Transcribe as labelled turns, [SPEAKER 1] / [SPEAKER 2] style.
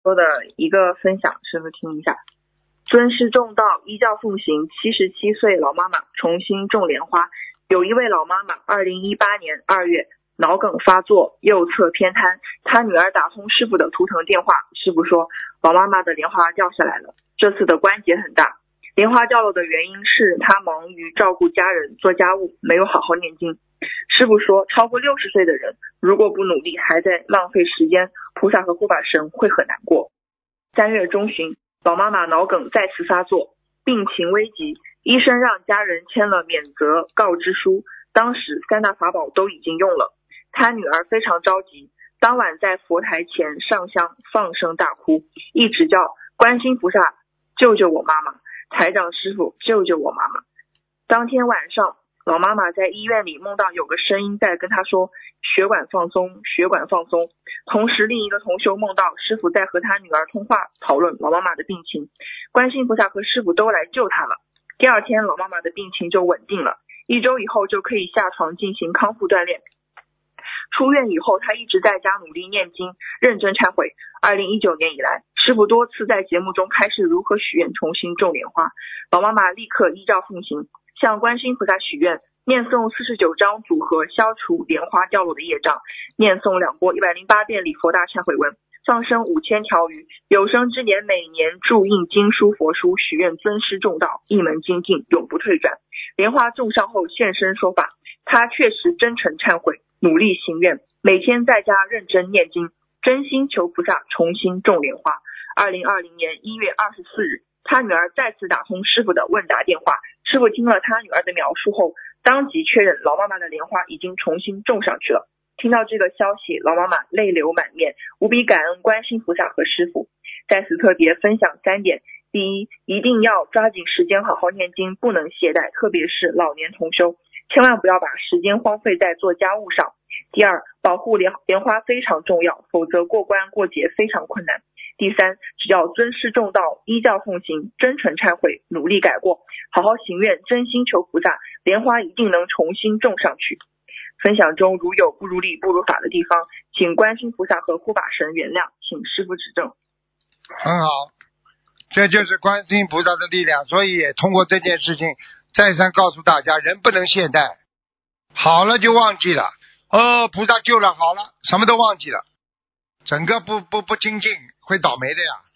[SPEAKER 1] 说的一个分享，师傅听一下。尊师重道，依教奉行，77岁老妈妈重新种莲花。有一位老妈妈2018年2月脑梗发作，右侧偏瘫，她女儿打通师傅的图腾电话，师傅说老妈妈的莲花掉下来了，这次的关节很大。莲花掉落的原因是她忙于照顾家人做家务，没有好好念经。师傅说超过60岁的人如果不努力还在浪费时间，菩萨和护法神会很难过。3月中旬，老妈妈脑梗再次发作，病情危急，医生让家人签了免责告知书，当时3大法宝都已经用了。她女儿非常着急，当晚在佛台前上香放声大哭，一直叫观世音菩萨救救我妈妈，台长师傅救救我妈妈。当天晚上，老妈妈在医院里梦到有个声音在跟她说血管放松，血管放松。同时另一个同修梦到师傅在和他女儿通话讨论老妈妈的病情，观世音菩萨和师傅都来救她了。第二天老妈妈的病情就稳定了，1周以后就可以下床进行康复锻炼。出院以后她一直在家努力念经，认真忏悔。2019年以来，师傅多次在节目中开示如何许愿重新种莲花，老妈妈立刻依照奉行，向观世音菩萨许愿，念诵49章组合消除莲花掉落的业障，念诵2波108遍礼佛大忏悔文，放生5000条鱼，有生之年每年注印经书佛书，许愿尊师重道，一门精进，永不退转。莲花种上后现身说法，他确实真诚忏悔，努力行愿，每天在家认真念经，真心求菩萨重新种莲花。2020年1月24日，他女儿再次打通师傅的问答电话，师傅听了他女儿的描述后，当即确认老妈妈的莲花已经重新种上去了。听到这个消息，老妈妈泪流满面，无比感恩观世音菩萨和师傅。在此特别分享3点：第一，一定要抓紧时间好好念经，不能懈怠，特别是老年同修，千万不要把时间荒废在做家务上。第二，保护莲花非常重要，否则过关过节非常困难。第三，只要尊师重道，依教奉行，真诚忏悔，努力改过，好好行愿，真心求菩萨，莲花一定能重新种上去。分享中如有不如理不如法的地方，请观世音菩萨和护法神原谅，请师父指正。
[SPEAKER 2] 很好，这就是观世音菩萨的力量，所以也通过这件事情再三告诉大家，人不能懈怠，好了就忘记了，菩萨救了，好了，什么都忘记了，整个不精进会倒霉的呀。